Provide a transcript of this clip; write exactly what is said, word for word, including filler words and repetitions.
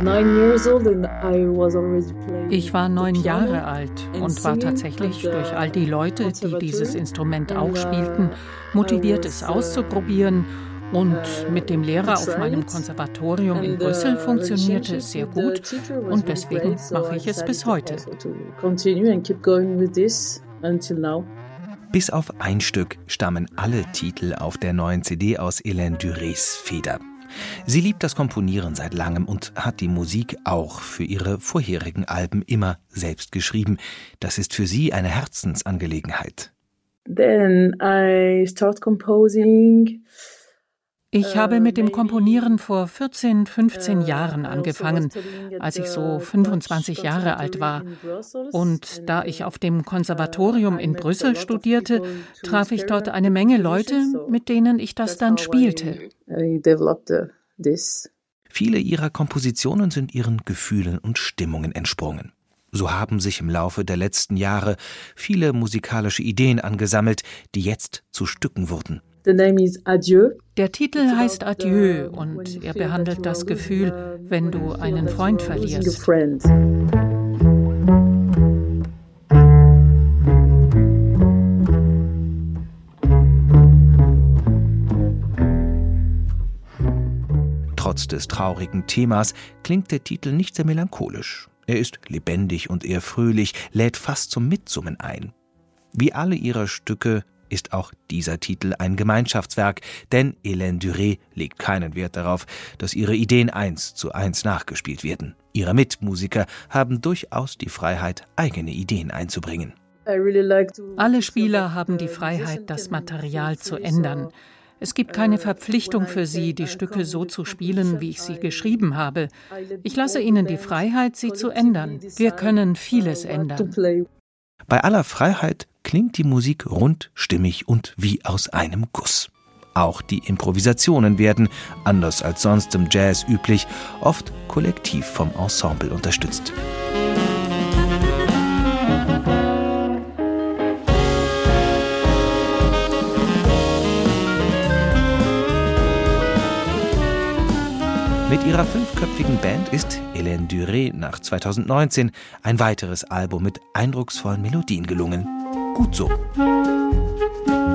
Ich war neun Jahre alt und war tatsächlich durch all die Leute, die dieses Instrument auch spielten, motiviert, es auszuprobieren. Und mit dem Lehrer auf meinem Konservatorium in Brüssel funktionierte es sehr gut und deswegen mache ich es bis heute. Bis auf ein Stück stammen alle Titel auf der neuen C D aus Hélène Durés Feder. Sie liebt das Komponieren seit langem und hat die Musik auch für ihre vorherigen Alben immer selbst geschrieben. Das ist für sie eine Herzensangelegenheit. Then I start composing. Ich habe mit dem Komponieren vor vierzehn, fünfzehn Jahren angefangen, als ich so fünfundzwanzig Jahre alt war. Und da ich auf dem Konservatorium in Brüssel studierte, traf ich dort eine Menge Leute, mit denen ich das dann spielte. Viele ihrer Kompositionen sind ihren Gefühlen und Stimmungen entsprungen. So haben sich im Laufe der letzten Jahre viele musikalische Ideen angesammelt, die jetzt zu Stücken wurden. Der Titel heißt Adieu und er behandelt das Gefühl, wenn du einen Freund verlierst. Trotz des traurigen Themas klingt der Titel nicht sehr melancholisch. Er ist lebendig und eher fröhlich, lädt fast zum Mitsummen ein. Wie alle ihrer Stücke ist auch dieser Titel ein Gemeinschaftswerk, denn Hélène Durés legt keinen Wert darauf, dass ihre Ideen eins zu eins nachgespielt werden. Ihre Mitmusiker haben durchaus die Freiheit, eigene Ideen einzubringen. Alle Spieler haben die Freiheit, das Material zu ändern. Es gibt keine Verpflichtung für sie, die Stücke so zu spielen, wie ich sie geschrieben habe. Ich lasse ihnen die Freiheit, sie zu ändern. Wir können vieles ändern. Bei aller Freiheit klingt die Musik rund, stimmig und wie aus einem Guss. Auch die Improvisationen werden, anders als sonst im Jazz üblich, oft kollektiv vom Ensemble unterstützt. Mit ihrer fünfköpfigen Band ist Hélène Durés nach zweitausendneunzehn ein weiteres Album mit eindrucksvollen Melodien gelungen. Gut so.